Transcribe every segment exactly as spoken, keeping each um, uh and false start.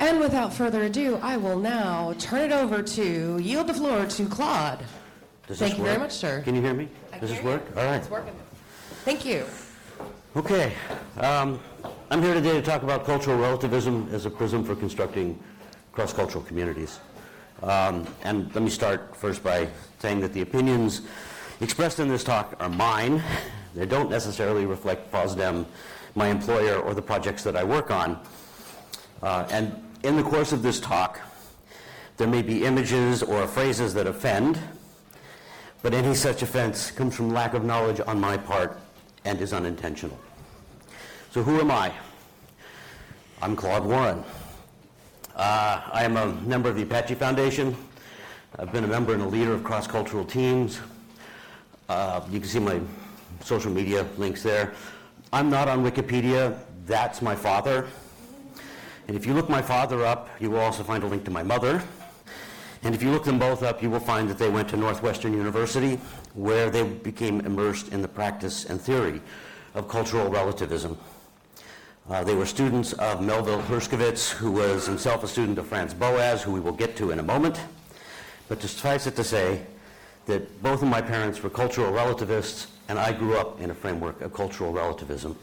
And without further ado, I will now turn it over to, yield the floor to Claude. Does Thank this you work? very much, sir. Can you hear me? I Does can this hear work? you. All right. It's working. Thank you. Okay. Um, I'm here today to talk about cultural relativism as a prism for constructing cross-cultural communities. Um, and let me start first by saying that the opinions expressed in this talk are mine. They don't necessarily reflect FOSDEM, my employer, or the projects that I work on. Uh, and in the course of this talk, there may be images or phrases that offend, but any such offense comes from lack of knowledge on my part and is unintentional. So who am I? I'm Claude Warren. Uh, I am a member of the Apache Foundation. I've been a member and a leader of cross-cultural teams. Uh, you can see my social media links there. I'm not on Wikipedia. That's my father. And if you look my father up, you will also find a link to my mother. And if you look them both up, you will find that they went to Northwestern University, where they became immersed in the practice and theory of cultural relativism. Uh, they were students of Melville Herskovits, who was himself a student of Franz Boas, who we will get to in a moment. But to suffice it to say that both of my parents were cultural relativists, and I grew up in a framework of cultural relativism.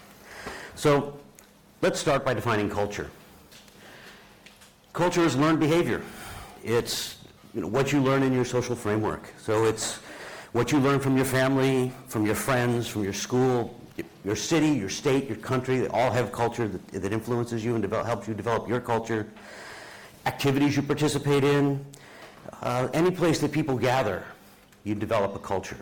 So let's start by defining culture. Culture is learned behavior. It's you know, what you learn in your social framework. So it's what you learn from your family, from your friends, from your school, your city, your state, your country. They all have culture that, that influences you and develop, helps you develop your culture. Activities you participate in. Uh, any place that people gather, you develop a culture.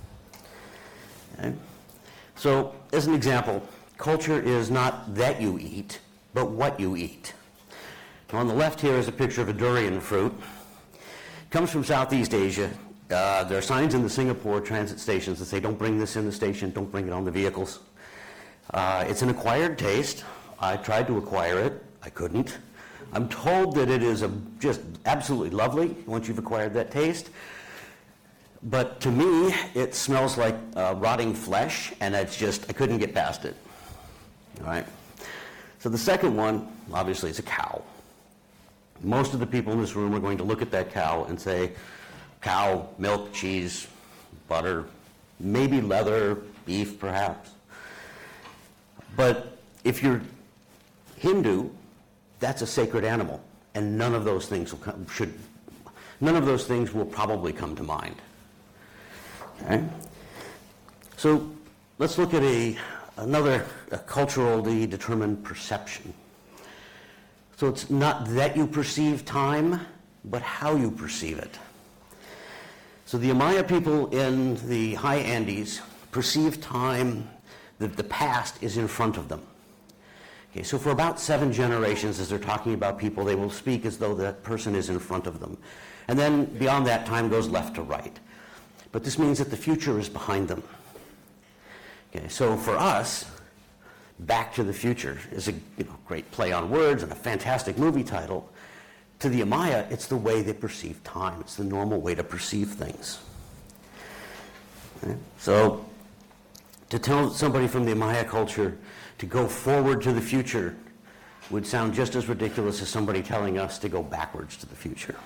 Okay? So as an example, culture is not that you eat, but what you eat. On the left here is a picture of a durian fruit. It comes from Southeast Asia. Uh, there are signs in the Singapore transit stations that say, don't bring this in the station, don't bring it on the vehicles. Uh, it's an acquired taste. I tried to acquire it. I couldn't. I'm told that it is a, just absolutely lovely once you've acquired that taste. But to me, it smells like uh, rotting flesh, and it's just, I couldn't get past it. All right. So the second one, obviously, is a cow. Most of the people in this room are going to look at that cow and say, cow, milk, cheese, butter, maybe leather, beef perhaps. But if you're Hindu, that's a sacred animal, and none of those things will come, should, none of those things will probably come to mind. Okay? So let's look at a, another a culturally determined perception. So it's not that you perceive time, but how you perceive it. So the Amaya people in the high Andes perceive time, that the past is in front of them. Okay, so for about seven generations, as they're talking about people, they will speak as though that person is in front of them. And then beyond that, time goes left to right. But this means that the future is behind them. Okay, so for us, Back to the Future is a you know, great play on words and a fantastic movie title. To the Amaya, it's the way they perceive time. It's the normal way to perceive things. Okay? So to tell somebody from the Amaya culture to go forward to the future would sound just as ridiculous as somebody telling us to go backwards to the future.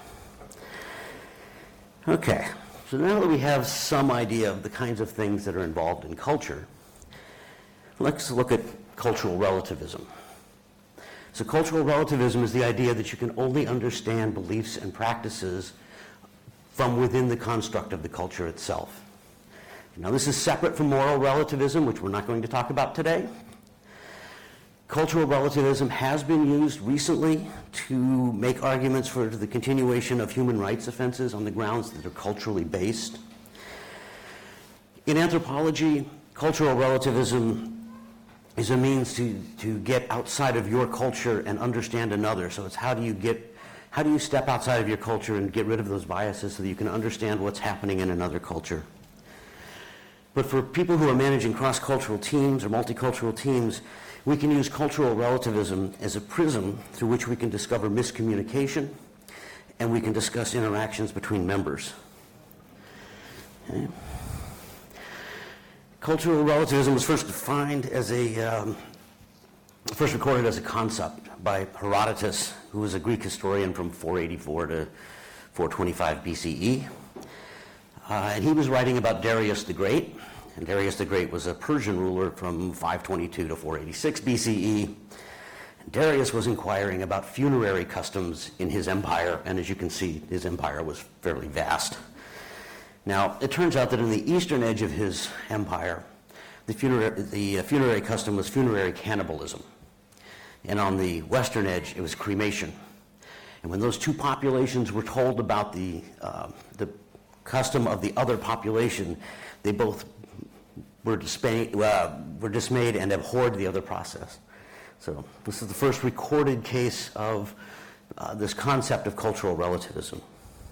Okay, so now that we have some idea of the kinds of things that are involved in culture, let's look at cultural relativism. So cultural relativism is the idea that you can only understand beliefs and practices from within the construct of the culture itself. Now this is separate from moral relativism, which we're not going to talk about today. Cultural relativism has been used recently to make arguments for the continuation of human rights offenses on the grounds that are culturally based. In anthropology, cultural relativism is a means to, to get outside of your culture and understand another. So it's how do you get, how do you step outside of your culture and get rid of those biases so that you can understand what's happening in another culture. But for people who are managing cross-cultural teams or multicultural teams, we can use cultural relativism as a prism through which we can discover miscommunication and we can discuss interactions between members. Okay. Cultural relativism was first defined as a, um, first recorded as a concept by Herodotus, who was a Greek historian from four eighty-four to four twenty-five B C E. Uh, and he was writing about Darius the Great. And Darius the Great was a Persian ruler from five twenty-two to four eighty-six B C E. And Darius was inquiring about funerary customs in his empire, and as you can see, his empire was fairly vast. Now, it turns out that in the eastern edge of his empire, the funerary, the funerary custom was funerary cannibalism. And on the western edge, it was cremation. And when those two populations were told about the, uh, the custom of the other population, they both were dismayed, uh, were dismayed and abhorred the other process. So this is the first recorded case of uh, this concept of cultural relativism.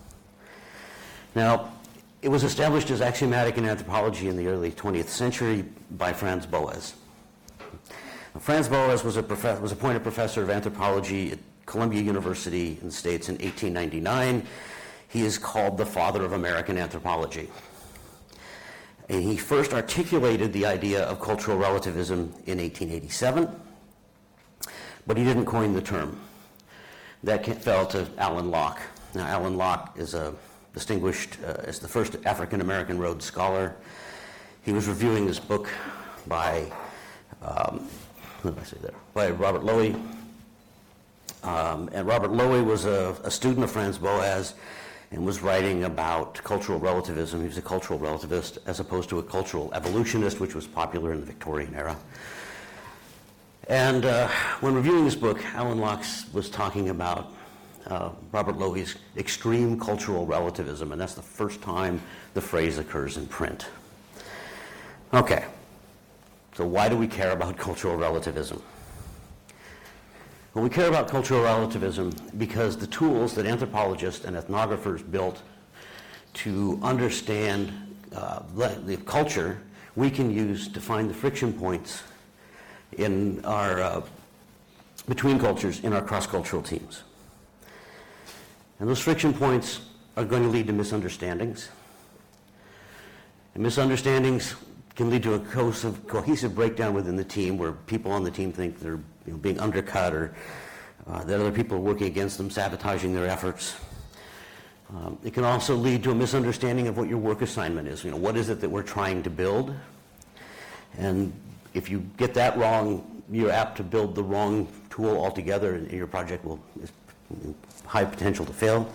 Now, it was established as axiomatic in anthropology in the early twentieth century by Franz Boas. Now, Franz Boas was, a prof- was appointed professor of anthropology at Columbia University in the States in eighteen ninety-nine. He is called the father of American anthropology. And he first articulated the idea of cultural relativism in eighteen eighty-seven, but he didn't coin the term. That fell to Alan Locke. Now, Alan Locke is a distinguished uh, as the first African-American Rhodes Scholar. He was reviewing this book by, um, what did I say there? By Robert Lowy. Um, and Robert Lowy was a, a student of Franz Boas and was writing about cultural relativism. He was a cultural relativist as opposed to a cultural evolutionist, which was popular in the Victorian era. And uh, when reviewing this book, Alan Locke was talking about uh, Robert Lowy's extreme cultural relativism, and that's the first time the phrase occurs in print. Okay, so why do we care about cultural relativism? Well, we care about cultural relativism because the tools that anthropologists and ethnographers built to understand uh, the culture, we can use to find the friction points in our uh, between cultures in our cross-cultural teams. And those friction points are going to lead to misunderstandings. And misunderstandings can lead to a cohesive, cohesive breakdown within the team where people on the team think they're you know, being undercut or uh, that other people are working against them, sabotaging their efforts. Um, it can also lead to a misunderstanding of what your work assignment is. You know, what is it that we're trying to build? And if you get that wrong, you're apt to build the wrong tool altogether, and your project will have high potential to fail.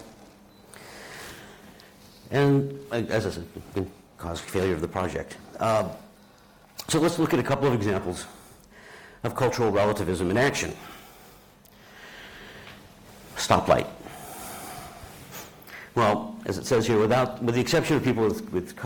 And as I said, it can cause failure of the project. Uh, so let's look at a couple of examples of cultural relativism in action. Stoplight. Well, as it says here, without, with the exception of people with, with